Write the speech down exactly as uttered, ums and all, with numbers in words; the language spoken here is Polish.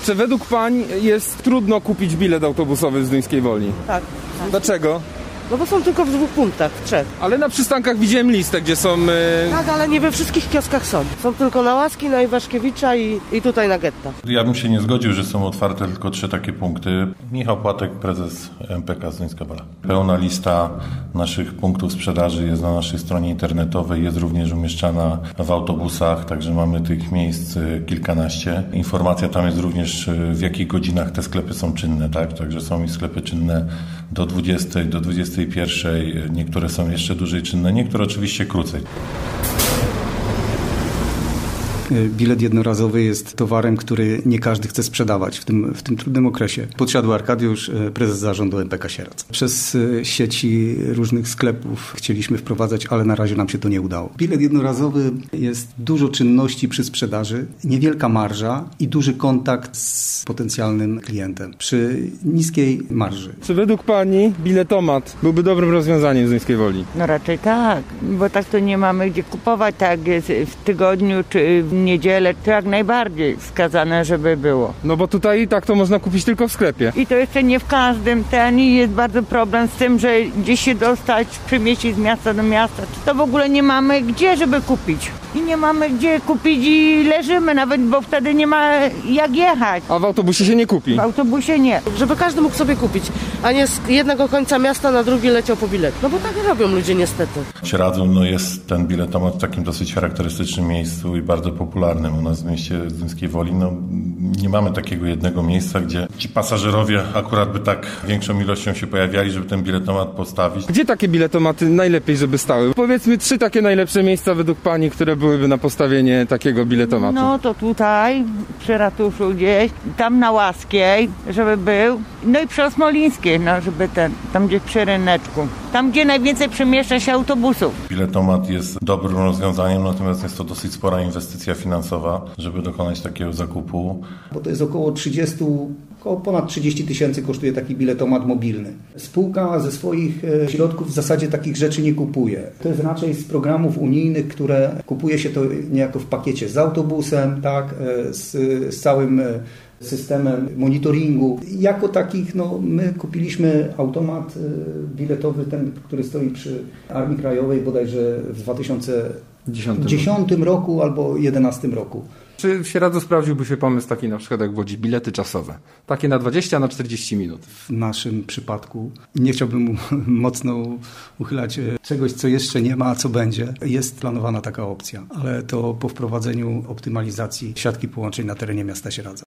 Czy według pań jest trudno kupić bilet autobusowy w Zduńskiej Woli? Tak. Dlaczego? No bo są tylko w dwóch punktach, w trzech. Ale na przystankach widziałem listę, gdzie są... Yy... Tak, ale nie we wszystkich kioskach są. Są tylko na Łaski, na Iwaszkiewicza i, i tutaj na Getta. Ja bym się nie zgodził, że są otwarte tylko trzy takie punkty. Michał Płatek, prezes M P K Zduńska Wola. Pełna lista naszych punktów sprzedaży jest na naszej stronie internetowej, jest również umieszczana w autobusach, także mamy tych miejsc kilkanaście. Informacja tam jest również, w jakich godzinach te sklepy są czynne, tak? Także są i sklepy czynne do dwudziestej, do dwudziestej pierwszej, niektóre są jeszcze dłużej czynne, niektóre oczywiście krócej. Bilet jednorazowy jest towarem, który nie każdy chce sprzedawać w tym, w tym trudnym okresie. Podsiadły Arkadiusz, prezes zarządu M P K Sieradz. Przez sieci różnych sklepów chcieliśmy wprowadzać, ale na razie nam się to nie udało. Bilet jednorazowy jest dużo czynności przy sprzedaży, niewielka marża i duży kontakt z potencjalnym klientem przy niskiej marży. Czy według pani biletomat byłby dobrym rozwiązaniem w Zduńskiej Woli? No raczej tak, bo tak to nie mamy gdzie kupować, tak jest w tygodniu czy w niedzielę, to jak najbardziej wskazane, żeby było. No bo tutaj tak to można kupić tylko w sklepie. I to jeszcze nie w każdym ten i jest bardzo problem z tym, że gdzieś się dostać, przemieścić z miasta do miasta, to w ogóle nie mamy gdzie, żeby kupić. I nie mamy gdzie kupić i leżymy nawet, bo wtedy nie ma jak jechać. A w autobusie się nie kupi? W autobusie nie. Żeby każdy mógł sobie kupić, a nie z jednego końca miasta na drugi leciał po bilet. No bo tak robią ludzie niestety. W Sieradzu no jest ten biletomat w takim dosyć charakterystycznym miejscu i bardzo popularnym. U nas w mieście Zduńskiej Woli no, nie mamy takiego jednego miejsca, gdzie ci pasażerowie akurat by tak większą ilością się pojawiali, żeby ten biletomat postawić. Gdzie takie biletomaty najlepiej, żeby stały? Powiedzmy trzy takie najlepsze miejsca według pani, które byłyby na postawienie takiego biletomatu. No to tutaj, przy ratuszu gdzieś, tam na Łaskiej, żeby był, no i przy Osmolińskiej, no żeby ten, tam gdzieś przy ryneczku. Tam, gdzie najwięcej przemieszcza się autobusów. Biletomat jest dobrym rozwiązaniem, natomiast jest to dosyć spora inwestycja finansowa, żeby dokonać takiego zakupu. Bo to jest około trzydzieści, około ponad trzydzieści tysięcy kosztuje taki biletomat mobilny. Spółka ze swoich środków w zasadzie takich rzeczy nie kupuje. To jest raczej z programów unijnych, które kupuje się to niejako w pakiecie z autobusem, tak, z, z całym systemem monitoringu. Jako takich, no, my kupiliśmy automat biletowy, ten, który stoi przy Armii Krajowej bodajże w dwa tysiące dziesiątym roku albo dwa tysiące jedenastym roku. Czy w Sieradzu sprawdziłby się pomysł taki na przykład jak w Łodzi, bilety czasowe? Takie na dwadzieścia, na czterdzieści minut. W naszym przypadku nie chciałbym mocno uchylać czegoś, co jeszcze nie ma, a co będzie. Jest planowana taka opcja, ale to po wprowadzeniu optymalizacji siatki połączeń na terenie miasta Sieradza.